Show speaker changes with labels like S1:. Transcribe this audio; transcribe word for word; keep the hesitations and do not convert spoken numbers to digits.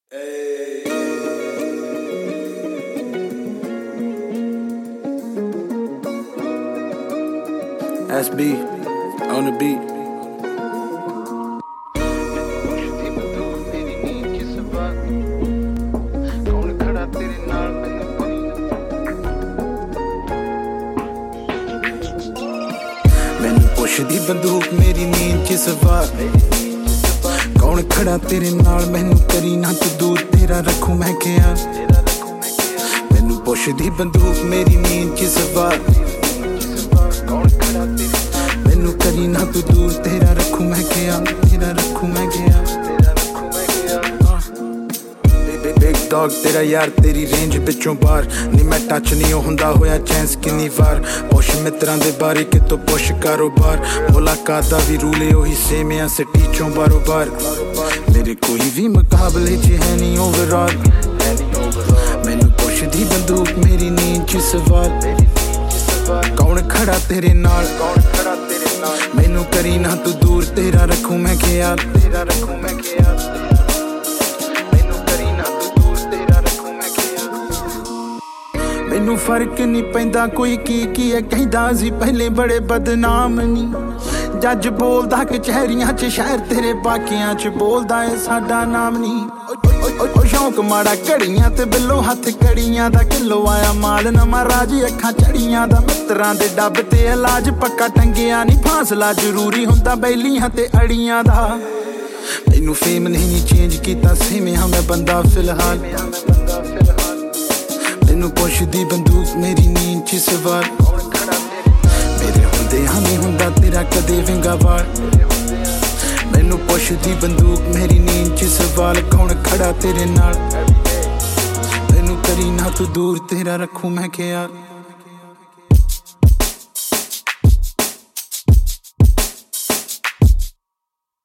S1: S B on the beat. मैनू पुछदी बंदूक मेरी नींद च सवार कौन खड़ा तेरे नाल मैनू करी ना तू दूर तेरा रखूं मैं क्या मैनू पुछदी बंदूक मेरी नींद च सवार मैनू करी ना तू दूर तेरा रखूं मैं क्या तेरा रखूं मैं क्या बिग डॉग तेरा यार तेरी रेंज पिछों बाहर नी मैं टच नहीं हुंदा होया चांस किन्नी वार पुछ मित्रां दे बारे कितों पुछ कारोबार मुलाकात दा भी रूले ओही सेम आ सिटी चों बारो बार मेरे कोई भी मुकाबले च है नहीं ओवरऑल मैनू पुछदी बंदूक मेरी नींद च सवाल कौन खड़ा तेरे नाल कौन खड़ा तेरे नाल मैनू करी ना तू दूर तेरा रखूं मैं ख्याल तेरा रखूं मैं ख्याल मैनू फर्क नहीं पैंदा कोई की की है कहंदा सी पहले बड़े बदनाम नहीं जज बोलदा कचहरियां च शहर तेरे बाकियां च बोलदा है साडा नाम नहीं ओ शौक माड़ा घड़ियां ते बिल्लो हत्थ कड़ियां दा किलो आया माल नवां राज अखां चड़ियां दा मित्रां दे डब ते इलाज पक्का टंगिया नहीं फासला जरूरी हुंदा बैलियां ते अड़ियां दा मैनू फेम नहीं चेंज कीता सेम हां मैं बंदा फिलहाल मैनू पुछदी बंदूक मेरी नींद च सवार मेरे हुंदे हां नहीं हुंदा तेरा कदे विंगा वाल मैनू पुछदी बंदूक मेरी नींद च सवाल कौन खड़ा तेरे नाल मैनू करी ना तू दूर तेरा रखूं मैं ख्याल।